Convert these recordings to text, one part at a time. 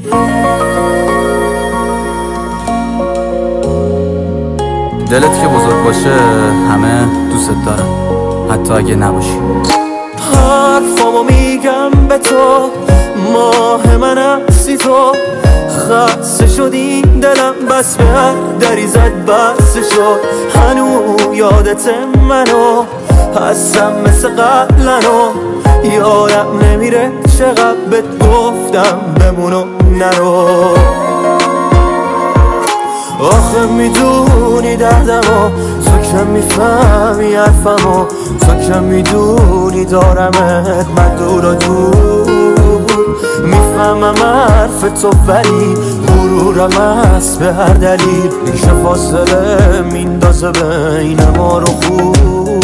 دلت که بزرگ باشه همه دوست دارن، حتی اگه نباشی. حرفامو میگم به تو، ماه من هستی تو. خسته شدی دلم بس به هر دری زد بس شد. هنو یادت منو هستم مثل قبلنو. یادم نمیره چقدر بهت گفتم بمونو نرو. آخه میدونی دردمو، تو که میفهمی حرفمو، تو که میدونی دارمت من دور و دور. میفهمم حرف تو ولی غرورم هست به هر دلیل که فاصله میندازه بین ما رو. خوب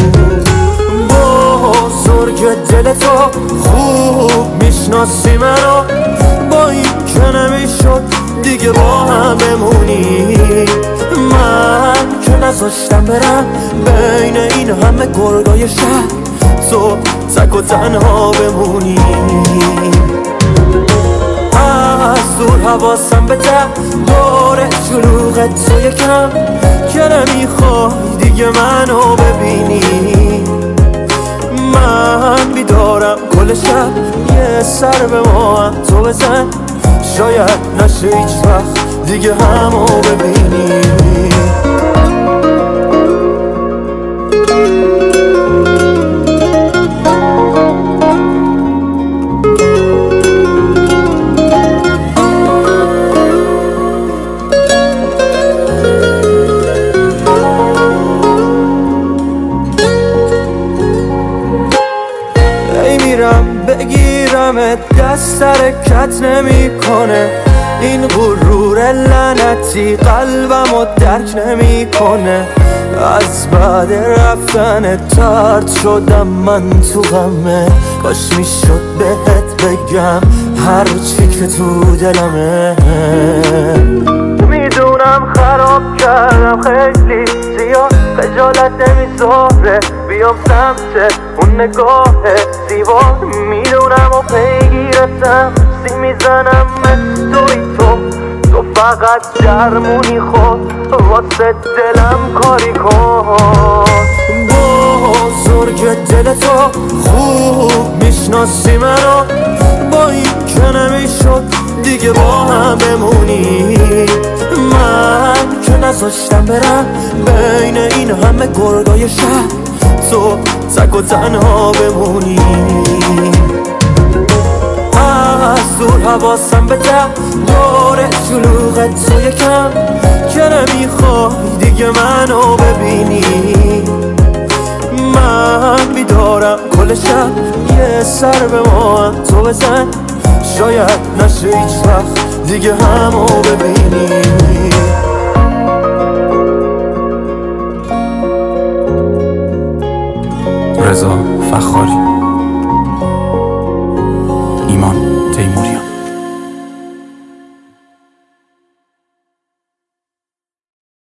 بزرگ دل تو خوب میشناسی منو، با این که نمیشد دیگه با هم بمونی. من که نذاشتم برم بین این همه گرگای شهر، تو تک و تنها بمونی. از دور حواسم به دور شلوغ تو یکم که نمیخوای دیگه منو ببینی. من بیدارم کل شب، یه سر به ما هم تو بزن، شاید نشه هیچ وقت دیگه همو ببینی. بگیرمت دست حرکت نمیکنه، این غرور لعنتی قلبمو درک نمیکنه. از بعد رفتن ترد شدم من تو غمه، کاش میشد بهت بگم هر چی که تو دلمه. میدونم خراب کردم خیلی زیاد، خجالت نمیذاره بیام سمت اون نگاه زیبا. میدونم و پیگیرتم سی میزنم توی تو فقط درمونی خود واسه دلم کاری کن. بزرگ دل تو خوب میشناسی منو، با این که نمیشد دیگه با هم بمونی. من که نذاشتم برم بین این همه گرگای شهر، تو تک و تنها بمونی. از دور حواسم به دور شلوغ تو یکم که نمیخوای دیگه منو ببینی. من بیدارم کل شب، یه سر به ما هم تو بزن، شاید نشه هیچ وقت دیگه همو ببینی. رضا فخاری، ایمان تیموریان.